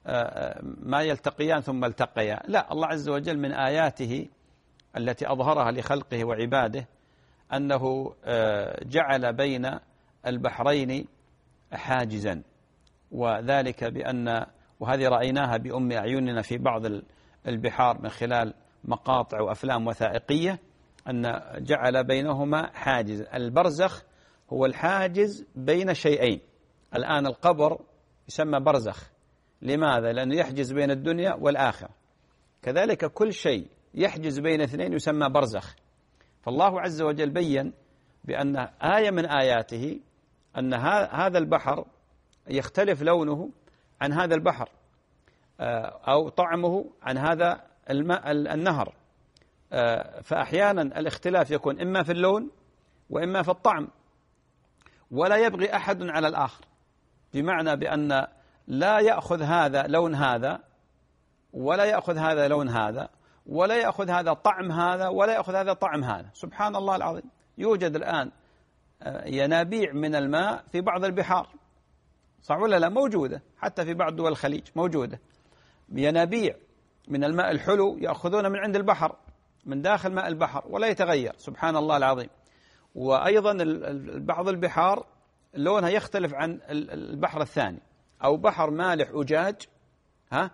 ما يلتقيان ثم التقيا، لا، الله عز وجل من آياته التي أظهرها لخلقه وعباده أنه جعل بين البحرين حاجزا، وذلك بأن، وهذه رأيناها بأم أعيننا في بعض البحار من خلال مقاطع وأفلام وثائقية، أن جعل بينهما حاجز. البرزخ هو الحاجز بين شيئين، الآن القبر يسمى برزخ، لماذا؟ لأنه يحجز بين الدنيا والآخرة، كذلك كل شيء يحجز بين اثنين يسمى برزخ. فالله عز وجل بيّن بأن آية من آياته أن هذا البحر يختلف لونه عن هذا البحر، أو طعمه عن هذا الماء النهر، فأحيانا الاختلاف يكون إما في اللون وإما في الطعم، ولا يبغي أحد على الآخر، بمعنى بأن لا يأخذ هذا لون هذا ولا يأخذ هذا لون هذا ولا يأخذ هذا طعم هذا ولا يأخذ هذا طعم هذا. سبحان الله العظيم، يوجد الآن ينابيع من الماء في بعض البحار، صح ولا لا؟ موجودة حتى في بعض دول الخليج، موجودة ينابيع من الماء الحلو يأخذون من عند البحر، من داخل ماء البحر، ولا يتغير، سبحان الله العظيم. وأيضا بعض البحار لونها يختلف عن البحر الثاني، أو بحر مالح أجاج، ها،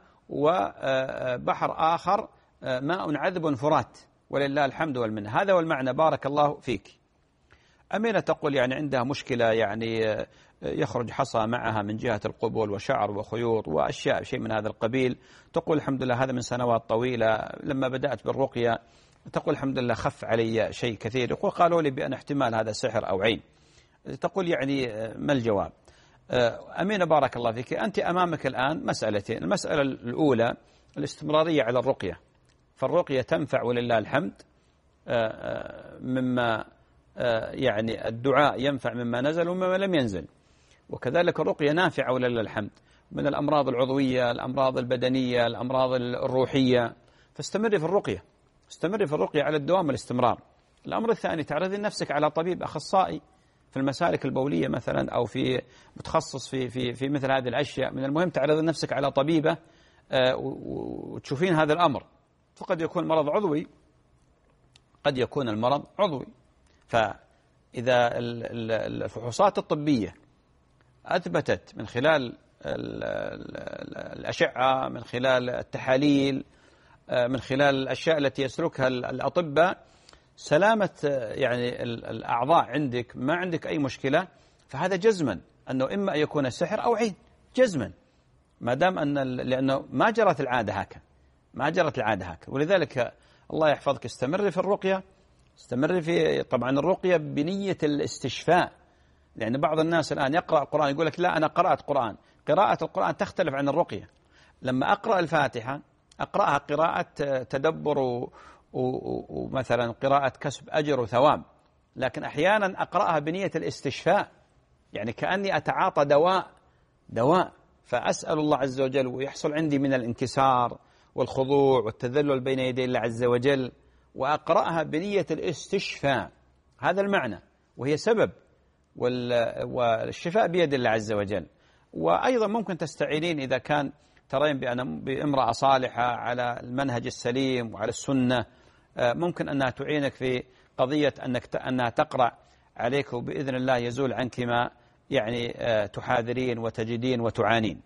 وبحر آخر ماء عذب فرات، ولله الحمد والمنة. هذا هو المعنى، بارك الله فيك. أمينة تقول يعني عندها مشكلة، يعني يخرج حصى معها من جهة القبول وشعر وخيوط وأشياء شيء من هذا القبيل. تقول الحمد لله هذا من سنوات طويلة، لما بدأت بالرقية تقول الحمد لله خف علي شيء كثير، يقول قالوا لي بأن احتمال هذا سحر أو عين. تقول يعني ما الجواب؟ أمينة بارك الله فيك، أنت أمامك الآن مسألتين. المسألة الأولى الاستمرارية على الرقية، فالرقية تنفع ولله الحمد، مما يعني الدعاء ينفع مما نزل ومما لم ينزل، وكذلك الرقية نافعة ولله الحمد من الأمراض العضوية، الأمراض البدنية، الأمراض الروحية، فاستمري في الرقية، استمري في الرقية على الدوام والاستمرار. الأمر الثاني تعرضي نفسك على طبيب أخصائي في المسالك البولية مثلا، أو في متخصص في في في مثل هذه الأشياء. من المهم تعرضي نفسك على طبيبة وتشوفين هذا الأمر، فقد يكون مرض عضوي، قد يكون المرض عضوي. فإذا الفحوصات الطبية أثبتت من خلال الأشعة، من خلال التحاليل، من خلال الأشياء التي يسلكها الأطباء سلامة يعني الأعضاء عندك، ما عندك أي مشكلة، فهذا جزما أنه إما أن يكون السحر أو عين، جزما، ما دام أن لأنه ما جرت العادة هكذا، ما جرت العادة هكذا. ولذلك الله يحفظك استمر في الرقية، استمر في طبعا الرقية بنية الاستشفاء، لأن بعض الناس الآن يقرأ القرآن يقول لك لا أنا قرأت قرآن. قراءة القرآن تختلف عن الرقية. لما أقرأ الفاتحة أقرأها قراءة تدبر ومثلا قراءة كسب أجر وثواب، لكن أحيانا أقرأها بنية الاستشفاء، يعني كأني أتعاطى دواء دواء فأسأل الله عز وجل ويحصل عندي من الانكسار والخضوع والتذلل بين يدي الله عز وجل، وأقرأها بنية الاستشفاء، هذا المعنى، وهي سبب، والشفاء بيد الله عز وجل. وأيضا ممكن تستعينين إذا كان ترين بأن بامرأة صالحة على المنهج السليم وعلى السنة، ممكن أنها تعينك في قضية أنك أنها تقرأ عليك، وبإذن الله يزول عنك ما يعني تحاذرين وتجدين وتعانين.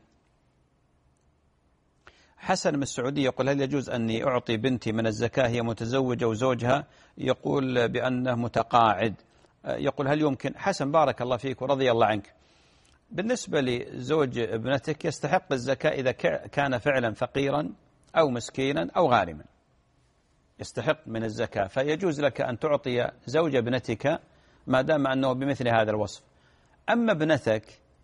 حسن من السعودية يقول هل يجوز أني أعطي بنتي من الزكاة هي متزوجة وزوجها يقول بأنه متقاعد؟ يقول هل يمكن؟ حسن بارك الله فيك ورضي الله عنك، بالنسبة لزوج ابنتك يستحق الزكاة إذا كان فعلا فقيرا أو مسكينا أو غارما، يستحق من الزكاة، فيجوز لك أن تعطي زوج ابنتك ما دام أنه بمثل هذا الوصف. أما ابنتك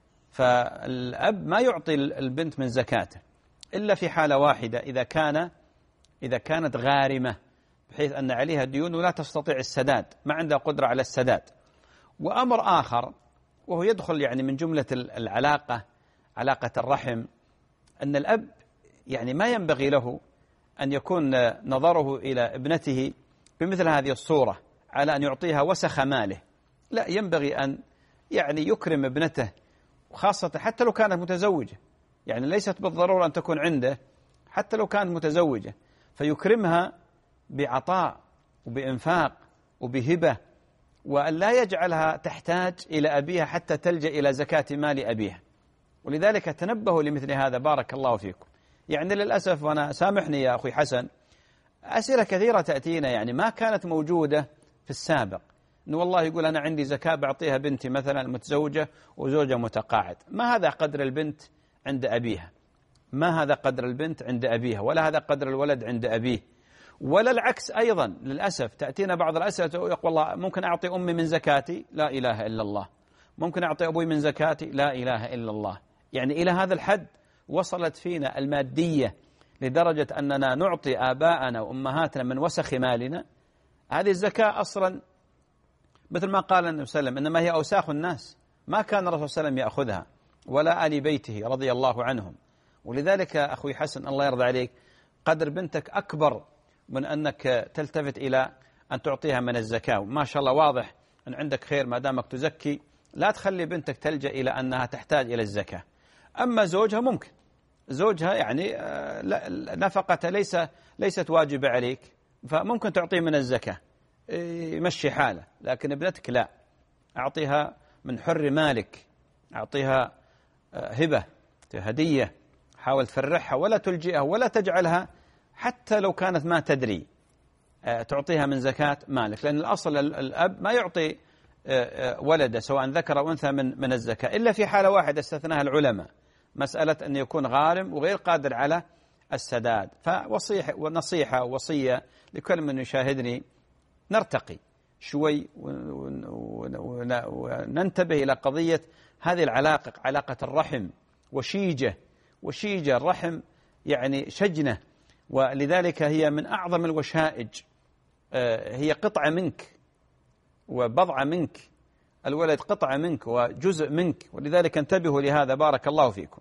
فالأب ما يعطي البنت من زكاته إلا في حالة واحدة، إذا كان إذا كانت غارمة بحيث أن عليها ديون ولا تستطيع السداد، ما عندها قدرة على السداد. وأمر آخر وهو يدخل يعني من جملة العلاقة، علاقة الرحم، أن الأب يعني ما ينبغي له أن يكون نظره إلى ابنته بمثل هذه الصورة على أن يعطيها وسخ ماله، لا، ينبغي أن يعني يكرم ابنته، وخاصة حتى لو كانت متزوجة، يعني ليست بالضرورة أن تكون عنده، حتى لو كانت متزوجة، فيكرمها بعطاء وبإنفاق وبهبة، وأن لا يجعلها تحتاج إلى أبيها حتى تلجأ إلى زكاة مال أبيها. ولذلك تنبهوا لمثل هذا بارك الله فيكم. يعني للأسف، وأنا سامحني يا أخي حسن، أسئلة كثيرة تأتينا يعني ما كانت موجودة في السابق، إنه والله يقول أنا عندي زكاة بعطيها بنتي مثلا متزوجة وزوجة متقاعد. ما هذا قدر البنت عند أبيها، ما هذا قدر البنت عند أبيها، ولا هذا قدر الولد عند أبيه، ولا العكس أيضا. للأسف تأتينا بعض الأسئلة يقول والله ممكن أعطي أمي من زكاتي، لا إله إلا الله، ممكن أعطي أبوي من زكاتي، لا إله إلا الله. يعني إلى هذا الحد وصلت فينا المادية لدرجة أننا نعطي آباءنا وأمهاتنا من وسخ مالنا. هذه الزكاة أصلا مثل ما قال النبي صلى الله عليه وسلم إنما هي أوساخ الناس، ما كان الرسول صلى الله عليه وسلم يأخذها ولا آل بيته رضي الله عنهم. ولذلك أخوي حسن الله يرضى عليك، قدر بنتك أكبر من أنك تلتفت إلى أن تعطيها من الزكاة. ما شاء الله واضح أن عندك خير ما دامك تزكي، لا تخلي بنتك تلجأ إلى أنها تحتاج إلى الزكاة. أما زوجها ممكن، زوجها يعني نفقة ليس ليست واجبة عليك، فممكن تعطيه من الزكاة يمشي حاله، لكن ابنتك لا، أعطيها من حر مالك، أعطيها هبة هدية، حاول تفرحها ولا تلجئها ولا تجعلها حتى لو كانت ما تدري تعطيها من زكاة مالك، لأن الأصل الأب ما يعطي ولده سواء ذكر أو أنثى من من الزكاة إلا في حالة واحدة استثناها العلماء، مسألة أن يكون غارم وغير قادر على السداد. فوصيحة ونصيحة ووصية لكل من يشاهدني، نرتقي شوي وننتبه إلى قضية هذه العلاقة، علاقة الرحم وشيجة، وشيجة الرحم يعني شجنة، ولذلك هي من أعظم الوشائج، هي قطعة منك وبضعة منك، الولد قطعة منك وجزء منك، ولذلك انتبهوا لهذا. بارك الله فيكم.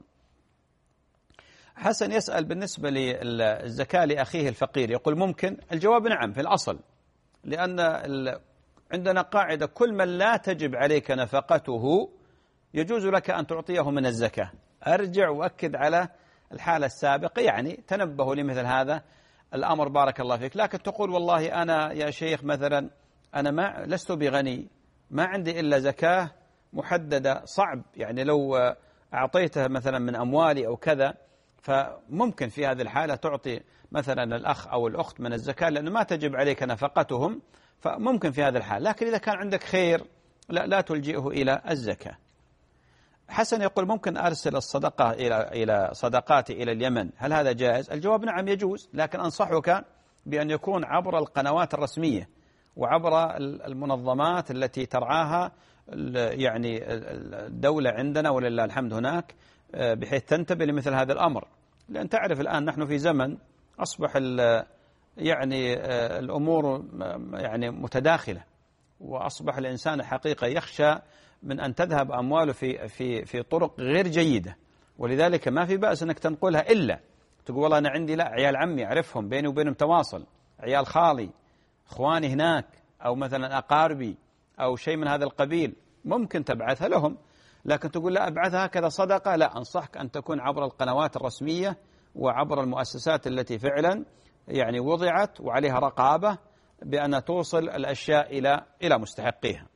حسن يسأل بالنسبة للزكاة لأخيه الفقير، يقول ممكن؟ الجواب نعم في الأصل، لأن عندنا قاعدة كل من لا تجب عليك نفقته يجوز لك أن تعطيه من الزكاة. أرجع وأكد على الحالة السابقة، يعني تنبهوا لمثل هذا الأمر. بارك الله فيك. لكن تقول والله أنا يا شيخ مثلا أنا ما لست بغني، ما عندي إلا زكاة محددة، صعب يعني لو أعطيته مثلا من أموالي أو كذا، فممكن في هذه الحالة تعطي مثلا الأخ أو الأخت من الزكاة لأنه ما تجب عليك نفقتهم، فممكن في هذا الحال. لكن إذا كان عندك خير لا, لا تلجئه إلى الزكاة. حسن يقول ممكن أرسل الصدقة إلى إلى صدقاتي إلى اليمن، هل هذا جائز؟ الجواب نعم يجوز، لكن أنصحك بأن يكون عبر القنوات الرسمية وعبر المنظمات التي ترعاها يعني الدولة عندنا ولله الحمد هناك، بحيث تنتبه لمثل هذا الأمر. لأن تعرف الآن نحن في زمن أصبح يعني الأمور يعني متداخلة، وأصبح الإنسان حقيقة يخشى من أن تذهب أمواله في في في طرق غير جيدة، ولذلك ما في بأس أنك تنقلها، إلا تقول والله أنا عندي لا عيال عمي أعرفهم بيني وبينهم تواصل، عيال خالي، إخواني هناك، أو مثلا أقاربي أو شيء من هذا القبيل، ممكن تبعثها لهم. لكن تقول لا أبعثها هكذا صدقة، لا، أنصحك أن تكون عبر القنوات الرسمية وعبر المؤسسات التي فعلا يعني وضعت وعليها رقابة بأن توصل الأشياء إلى إلى مستحقيها.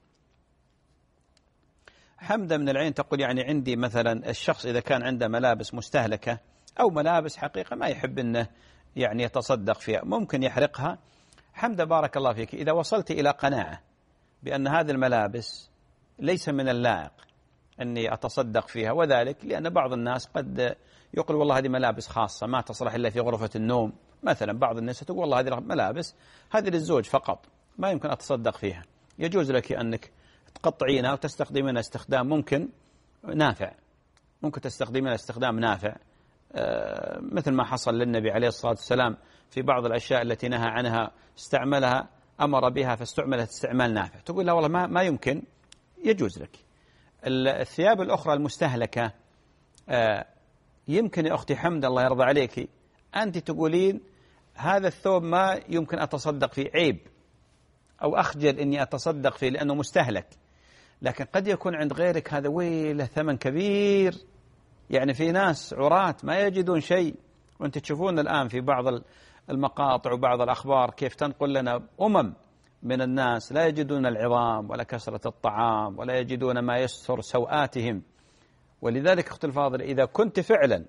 حمدة من العين تقول يعني عندي مثلا الشخص إذا كان عنده ملابس مستهلكة أو ملابس حقيقة ما يحب أنه يعني يتصدق فيها، ممكن يحرقها. حمدة بارك الله فيك، إذا وصلت إلى قناعة بأن هذه الملابس ليس من اللائق أني أتصدق فيها، وذلك لأن بعض الناس قد يقول والله هذه ملابس خاصة ما تصلح إلا في غرفة النوم مثلا، بعض الناس تقول والله هذه ملابس هذه للزوج فقط ما يمكن أتصدق فيها، يجوز لك أنك تقطعينها وتستخدمينها استخدام ممكن نافع، ممكن تستخدمينها استخدام نافع، آه مثل ما حصل للنبي عليه الصلاة والسلام في بعض الأشياء التي نهى عنها استعملها، أمر بها فاستعملت استعمال نافع، تقول لا والله ما, ما يمكن، يجوز لك. الثياب الأخرى المستهلكة آه يمكن يا أختي حمد الله يرضى عليك أنت تقولين هذا الثوب ما يمكن أتصدق فيه، عيب أو أخجل أني أتصدق فيه لأنه مستهلك، لكن قد يكون عند غيرك هذا ويله ثمن كبير، يعني في ناس عراة ما يجدون شيء، وأنت تشوفون الآن في بعض المقاطع وبعض الأخبار كيف تنقل لنا أمم من الناس لا يجدون العظام ولا كسرة الطعام ولا يجدون ما يستر سوآتهم. ولذلك أخت الفاضل إذا كنت فعلا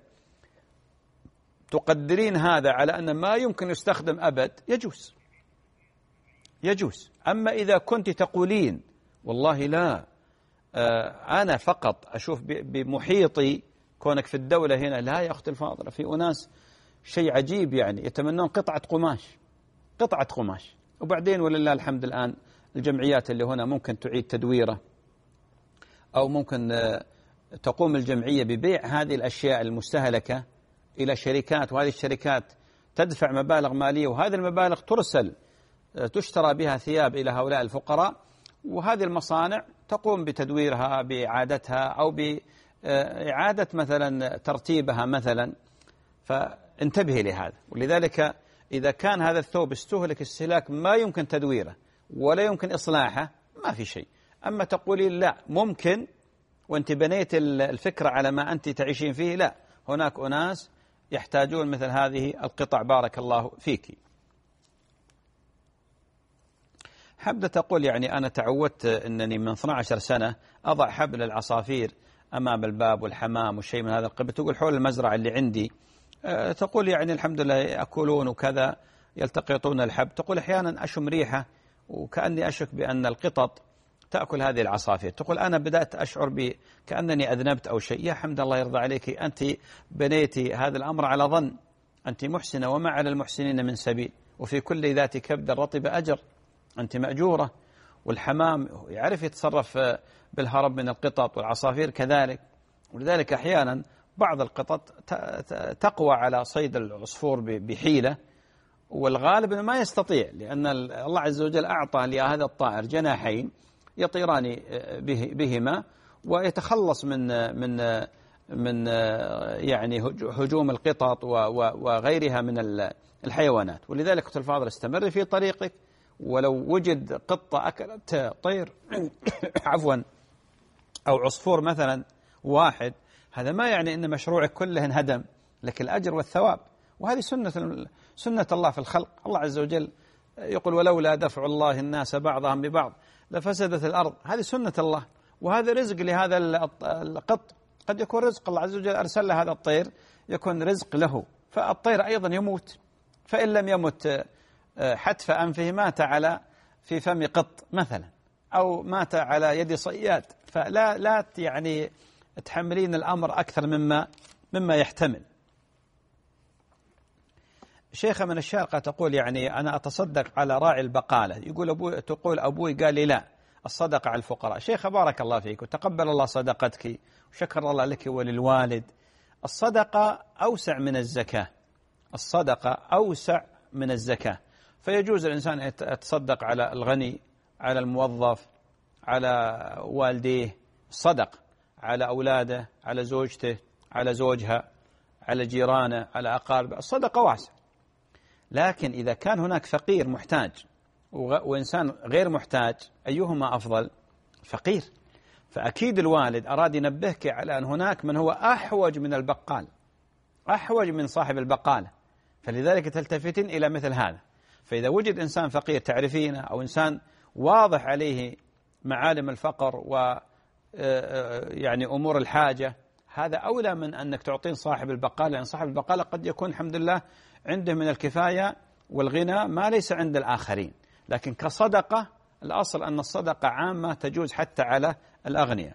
تقدرين هذا على أن ما يمكن يستخدم أبد يجوز يجوز. أما إذا كنت تقولين والله لا آه أنا فقط أشوف بمحيطي كونك في الدولة هنا، لا يا أخت الفاضلة في أناس شيء عجيب يعني يتمنون قطعة قماش قطعة قماش، وبعدين ولله الحمد الآن الجمعيات اللي هنا ممكن تعيد تدويره أو ممكن آه تقوم الجمعية ببيع هذه الأشياء المستهلكة إلى شركات، وهذه الشركات تدفع مبالغ مالية وهذه المبالغ ترسل تشترى بها ثياب إلى هؤلاء الفقراء، وهذه المصانع تقوم بتدويرها بإعادتها أو بإعادة مثلا ترتيبها مثلا، فانتبهي لهذا. ولذلك إذا كان هذا الثوب استهلك استهلاك ما يمكن تدويره ولا يمكن إصلاحه ما في شيء. أما تقولي لا ممكن وأنت بنيت الفكرة على ما أنت تعيشين فيه، لا، هناك أناس يحتاجون مثل هذه القطع. بارك الله فيك. حبدة تقول يعني أنا تعودت أنني من اثنتي عشرة سنة أضع حبل العصافير أمام الباب والحمام والشيء من هذا القبيل، تقول حول المزرعة اللي عندي، أه تقول يعني الحمد لله يأكلون وكذا يلتقطون الحب، تقول أحيانا أشم ريحة وكأني أشك بأن القطط تأكل هذه العصافير، تقول أنا بدأت أشعر كأنني أذنبت أو شيء. يا حمد الله يرضى عليك أنت بنيتي هذا الأمر على ظن، أنت محسنة وما على المحسنين من سبيل، وفي كل ذات كبد رطب أجر، أنت مأجورة. والحمام يعرف يتصرف بالهرب من القطط، والعصافير كذلك. ولذلك أحيانا بعض القطط تقوى على صيد العصفور بحيلة، والغالب أنه ما يستطيع، لأن الله عز وجل أعطى لهذا الطائر جناحين يطيران بهما ويتخلص من من من يعني هجوم القطط وغيرها من الحيوانات. ولذلك أخت الفاضل استمر في طريقك، ولو وجد قطة أكلت طير عفوا أو عصفور مثلا واحد، هذا ما يعني أن مشروعك كله انهدم، لك الأجر والثواب. وهذه سنة سنة الله في الخلق. الله عز وجل يقول ولولا دفع الله الناس بعضهم ببعض لفسدت الأرض. هذه سنة الله، وهذا رزق لهذا القط. قد يكون رزق الله عز وجل أرسل له هذا الطير يكون رزق له، فالطير أيضا يموت، فإن لم يمت حتف أنفه مات على في فم قط مثلا، أو مات على يد صياد. فلا لا يعني تحملين الأمر أكثر مما مما يحتمل. شيخة من الشارقة تقول يعني أنا أتصدق على راعي البقالة، يقول أبوي تقول أبوي قال لي لا، الصدقة على الفقراء. شيخة بارك الله فيك وتقبل الله صدقتك وشكر الله لك وللوالد. الصدقة أوسع من الزكاة، الصدقة أوسع من الزكاة، فيجوز الإنسان يتصدق على الغني، على الموظف، على والديه، الصدق على أولاده، على زوجته، على زوجها، على جيرانه، على أقاربه. الصدقة واسعة. لكن إذا كان هناك فقير محتاج وإنسان غير محتاج، أيهما أفضل؟ فقير. فأكيد الوالد أراد ينبهك على أن هناك من هو أحوج من البقال، أحوج من صاحب البقالة، فلذلك تلتفتين إلى مثل هذا. فإذا وجد إنسان فقير تعرفينه، أو إنسان واضح عليه معالم الفقر و يعني أمور الحاجة، هذا أولى من أنك تعطين صاحب البقالة، لأن صاحب البقالة قد يكون الحمد لله عنده من الكفاية والغنى ما ليس عند الآخرين. لكن كصدقة الأصل أن الصدقة عامة تجوز حتى على الأغنياء.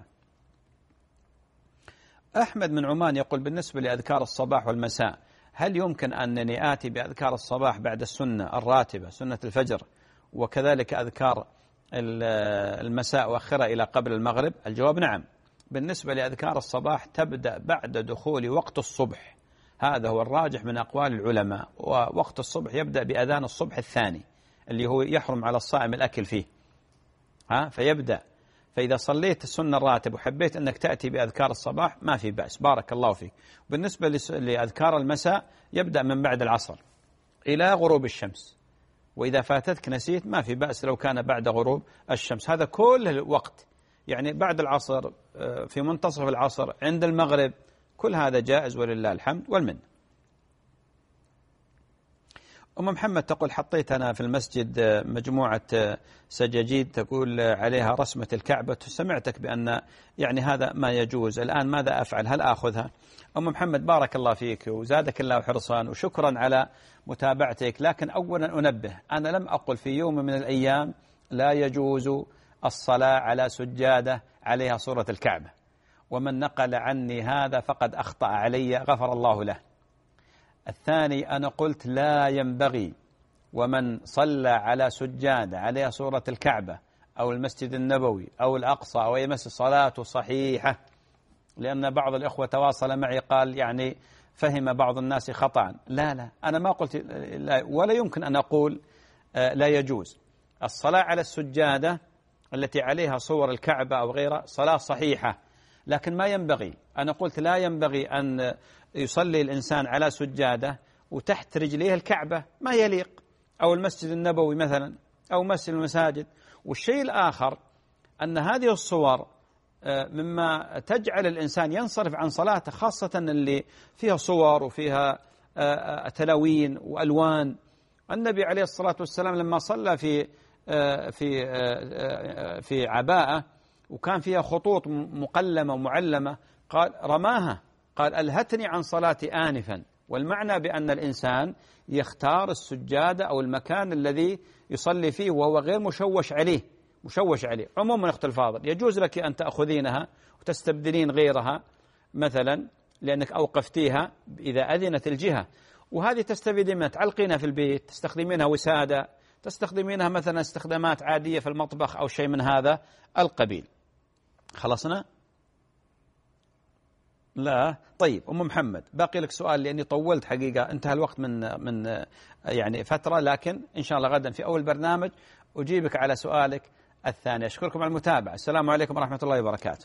أحمد من عمان يقول بالنسبة لأذكار الصباح والمساء، هل يمكن أنني آتي بأذكار الصباح بعد السنة الراتبة سنة الفجر، وكذلك أذكار المساء وأخرها إلى قبل المغرب؟ الجواب نعم. بالنسبة لأذكار الصباح تبدأ بعد دخول وقت الصبح، هذا هو الراجح من أقوال العلماء، ووقت الصبح يبدأ بأذان الصبح الثاني اللي هو يحرم على الصائم الأكل فيه، ها فيبدأ. فإذا صليت السنة الراتب وحبيت أنك تأتي بأذكار الصباح ما في بأس، بارك الله فيك. بالنسبة لأذكار المساء يبدأ من بعد العصر إلى غروب الشمس، وإذا فاتتك نسيت ما في بأس لو كان بعد غروب الشمس. هذا كل الوقت، يعني بعد العصر، في منتصف العصر، عند المغرب، كل هذا جائز ولله الحمد والمنة. أم محمد تقول حطيت أنا في المسجد مجموعة سجاجيد تقول عليها رسمة الكعبة، سمعتك بأن يعني هذا ما يجوز، الآن ماذا أفعل؟ هل أخذها؟ أم محمد بارك الله فيك وزادك الله حرصا وشكرا على متابعتك. لكن أولا أنبه، أنا لم أقل في يوم من الأيام لا يجوز الصلاة على سجادة عليها صورة الكعبة، ومن نقل عني هذا فقد أخطأ علي غفر الله له. الثاني أنا قلت لا ينبغي، ومن صلى على سجادة عليها صورة الكعبة أو المسجد النبوي أو الأقصى أو أي مسجد صلاته صحيحة، لأن بعض الإخوة تواصل معي قال يعني فهم بعض الناس خطأ. لا لا أنا ما قلت لا، ولا يمكن أن أقول لا يجوز. الصلاة على السجادة التي عليها صور الكعبة أو غيرها صلاة صحيحة، لكن ما ينبغي، أنا قلت لا ينبغي أن يصلي الإنسان على سجادة وتحت رجليه الكعبة، ما يليق، أو المسجد النبوي مثلا أو مسجد المساجد. والشيء الآخر أن هذه الصور مما تجعل الإنسان ينصرف عن صلاته، خاصة اللي فيها صور وفيها تلاوين وألوان. النبي عليه الصلاة والسلام لما صلى في في في عباءة وكان فيها خطوط مقلمة ومعلمة قال رماها، قال ألهتني عن صلاتي آنفا. والمعنى بأن الإنسان يختار السجادة أو المكان الذي يصلي فيه وهو غير مشوش عليه مشوش عليه. عموما أخت الفاضل يجوز لك أن تأخذينها وتستبدلين غيرها مثلا لأنك أوقفتيها إذا أذنت الجهة، وهذه تستفيدين منها، تعلقينها في البيت، تستخدمينها وسادة، تستخدمينها مثلا استخدامات عادية في المطبخ أو شيء من هذا القبيل. خلصنا؟ لا. طيب أم محمد، باقي لك سؤال لأني طولت حقيقة، انتهى الوقت من من يعني فترة، لكن إن شاء الله غدا في أول برنامج أجيبك على سؤالك الثاني. أشكركم على المتابعة. السلام عليكم ورحمة الله وبركاته.